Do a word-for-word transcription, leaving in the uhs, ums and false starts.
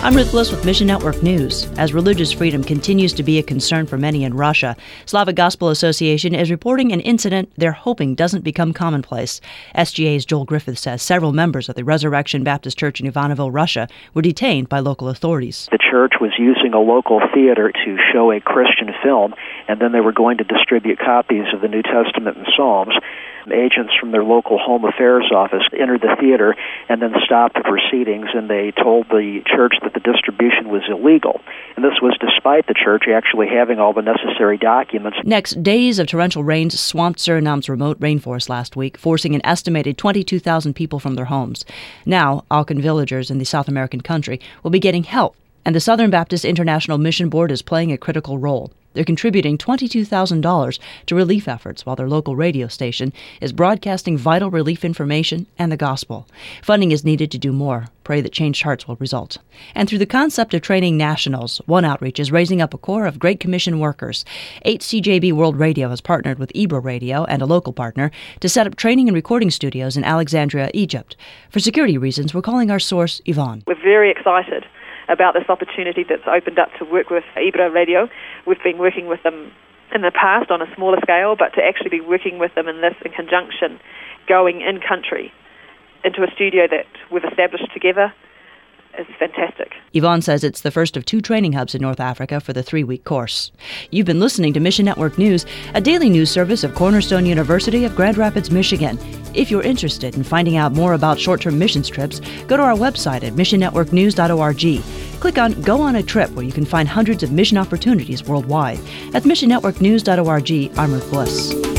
I'm Ruth Bliss with Mission Network News. As religious freedom continues to be a concern for many in Russia, Slavic Gospel Association is reporting an incident they're hoping doesn't become commonplace. S G A's Joel Griffith says several members of the Resurrection Baptist Church in Ivanhoe, Russia, were detained by local authorities. The church was using a local theater to show a Christian film, and then they were going to distribute copies of the New Testament and Psalms. Agents from their local Home Affairs office entered the theater and then stopped the proceedings, and they told the church that the distribution was illegal. And this was despite the church actually having all the necessary documents. Next, days of torrential rains swamped Suriname's remote rainforest last week, forcing an estimated twenty-two thousand people from their homes. Now, Alcan villagers in the South American country will be getting help, and the Southern Baptist International Mission Board is playing a critical role. They're contributing twenty-two thousand dollars to relief efforts while their local radio station is broadcasting vital relief information and the gospel. Funding is needed to do more. Pray that changed hearts will result. And through the concept of training nationals, One Outreach is raising up a corps of Great Commission workers. H C J B World Radio has partnered with Ibra Radio and a local partner to set up training and recording studios in Alexandria, Egypt. For security reasons, we're calling our source Yvonne. We're very excited about this opportunity that's opened up to work with Ibra Radio. We've been working with them in the past on a smaller scale, but to actually be working with them in this in conjunction, going in country into a studio that we've established together is fantastic. Yvonne says it's the first of two training hubs in North Africa for the three-week course. You've been listening to Mission Network News, a daily news service of Cornerstone University of Grand Rapids, Michigan. If you're interested in finding out more about short-term missions trips, go to our website at mission network news dot org. Click on Go on a Trip, where you can find hundreds of mission opportunities worldwide. At mission network news dot org, I'm Ruth Bliss.